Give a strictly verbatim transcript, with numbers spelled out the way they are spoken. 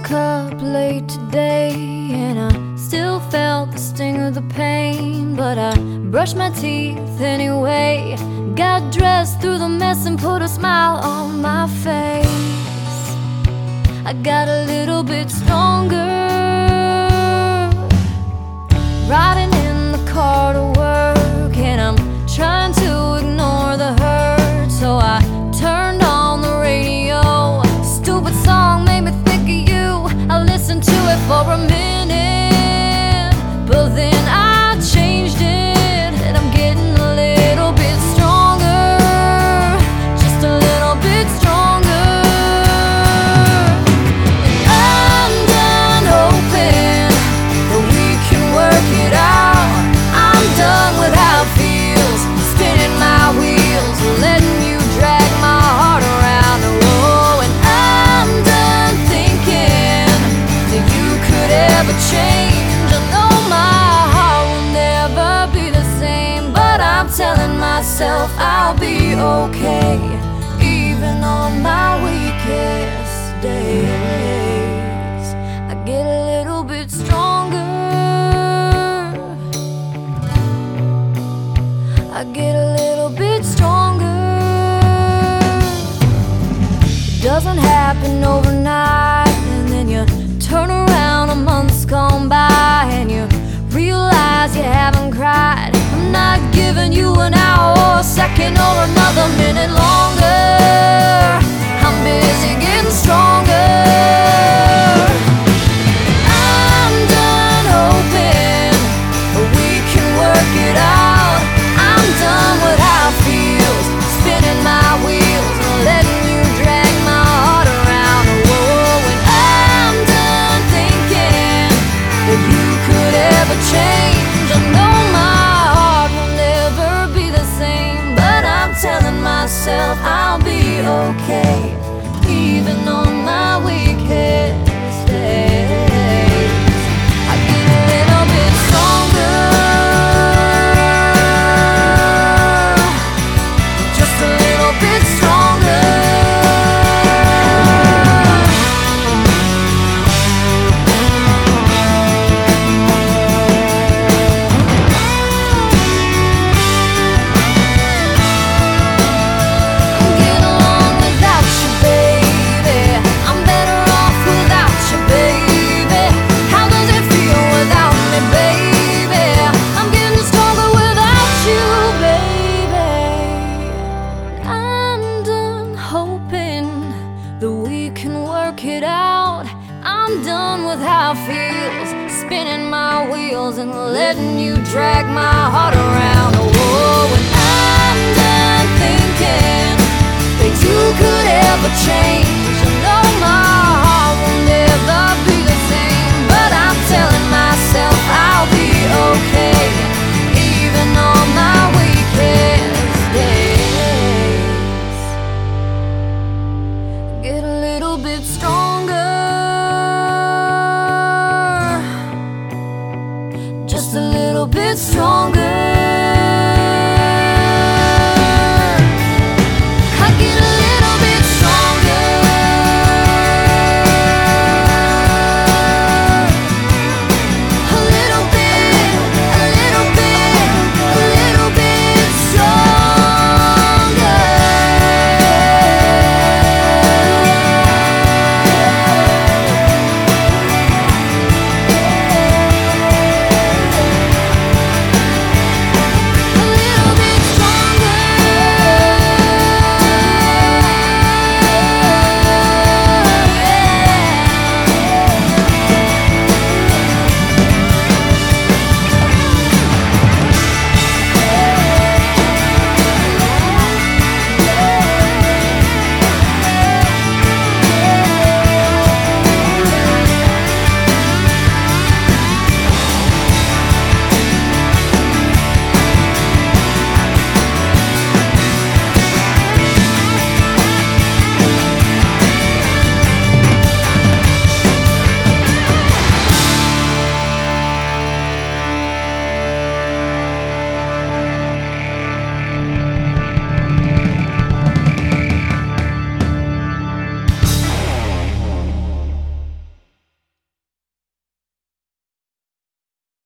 woke up late today and I still felt the sting of the pain, but I brushed my teeth anyway, got dressed through the mess and put a smile on my face. I got a little bit stronger, riding in the car to work, and I'm trying to ignore the hurt, so I turned on the radio. Stupid song made me think of you. I listened to it for a minute, but then I changed it, and I'm getting a little bit stronger, just a little bit stronger. And I'm done hoping that we can work it out. I'm done with how it feels, spinning my wheels, letting you drag my heart around the road. And I'm done thinking that you could ever change. I know my heart will never be the same, but I'm telling myself I'll be okay, even on my weakest days. I get a little bit stronger, I get a little bit stronger. It doesn't happen overnight, and then you turn around a month's gone by and you realize you haven't cried. I'm not giving you an hour or a second or another minute longer. I'm busy getting stronger. I'm done hoping that we can work it out. I'm done with how it feels, spinning my wheels and letting you drag my heart around the world. And I'm done thinking that you could ever change. I know my heart will never be the same, but I'm telling myself I'll be okay, even on my weakest days. I get a little bit stronger, just a little bit stronger. I'm getting along without you, baby. I'm better off without you, baby. How does it feel without me, baby? I'm getting stronger without you, baby. I'm done hoping that we can work it out. I'm done with how it feels, spinning my wheels and letting you drag my heart around the world. And I'm done thinking that you could ever change.